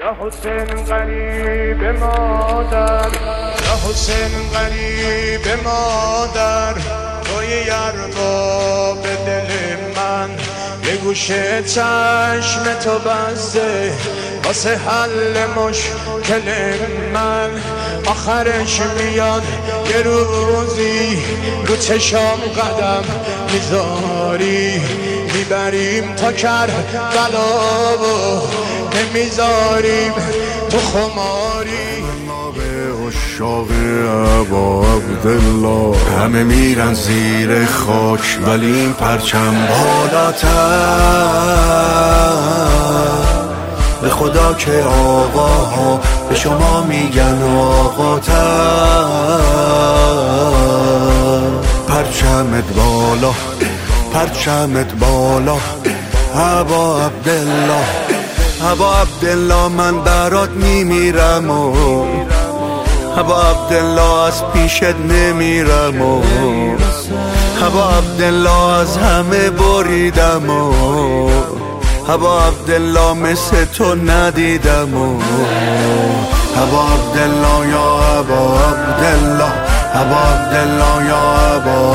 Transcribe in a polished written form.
یا حسین غریب مادر، یا حسین غریب مادر، توی یربا به دل من یه گوشه چشم تو بسته واسه حل مشکل من. آخرش میاد یه روزی رو چشام قدم میذاری، میبریم تا کربلا و نمیذاریم تو خماری. عشاق ابا عبدالله همه میرن زیر خاک ولی این پرچم بالاتر. به خدا که آقاها به شما میگن آقاتر. پرچمت بالا، پرچمت بالا ابا عبدالله، ابا عبدالله من برات میمیرم و ابا عبدالله از پیشت نمیرم و ابا عبدالله از همه بریدم و ابا عبدالله مثل تو ندیدم و ابا عبدالله یا ابا عبدالله، ابا عبدالله یا ابا